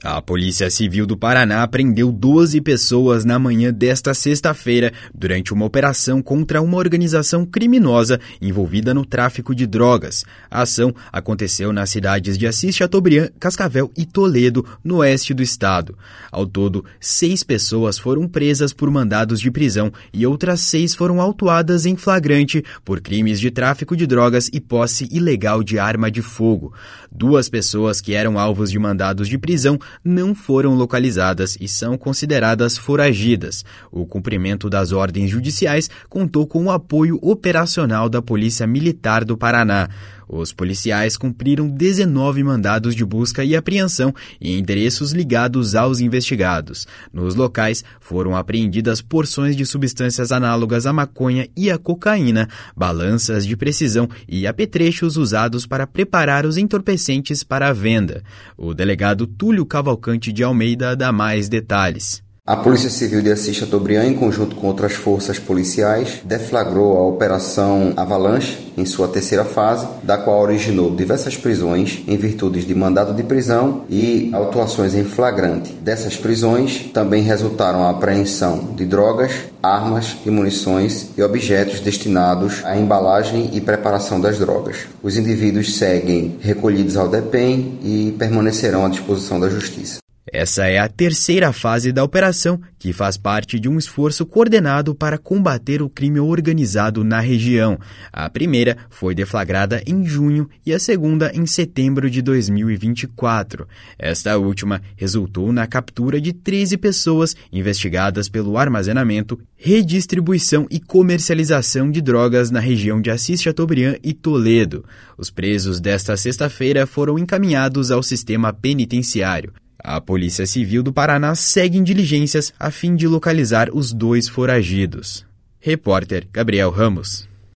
A Polícia Civil do Paraná prendeu 12 pessoas na manhã desta sexta-feira durante uma operação contra uma organização criminosa envolvida no tráfico de drogas. A ação aconteceu nas cidades de Assis Chateaubriand, Cascavel e Toledo, no oeste do estado. Ao todo, 6 pessoas foram presas por mandados de prisão e outras 6 foram autuadas em flagrante por crimes de tráfico de drogas e posse ilegal de arma de fogo. 2 pessoas que eram alvos de mandados de prisão não foram localizadas e são consideradas foragidas. O cumprimento das ordens judiciais contou com o apoio operacional da Polícia Militar do Paraná. Os policiais cumpriram 19 mandados de busca e apreensão em endereços ligados aos investigados. Nos locais foram apreendidas porções de substâncias análogas à maconha e à cocaína, balanças de precisão e apetrechos usados para preparar os entorpecentes para a venda. O delegado Túlio Cavalcante de Almeida dá mais detalhes. A Polícia Civil de Assis Chateaubriand, em conjunto com outras forças policiais, deflagrou a Operação Avalanche em sua terceira fase, da qual originou diversas prisões em virtude de mandado de prisão e autuações em flagrante. Dessas prisões também resultaram a apreensão de drogas, armas e munições e objetos destinados à embalagem e preparação das drogas. Os indivíduos seguem recolhidos ao DEPEN e permanecerão à disposição da Justiça. Essa é a terceira fase da operação, que faz parte de um esforço coordenado para combater o crime organizado na região. A primeira foi deflagrada em junho e a segunda em setembro de 2024. Esta última resultou na captura de 13 pessoas investigadas pelo armazenamento, redistribuição e comercialização de drogas na região de Assis Chateaubriand e Toledo. Os presos desta sexta-feira foram encaminhados ao sistema penitenciário. A Polícia Civil do Paraná segue em diligências a fim de localizar os 2 foragidos. Repórter Gabriel Ramos.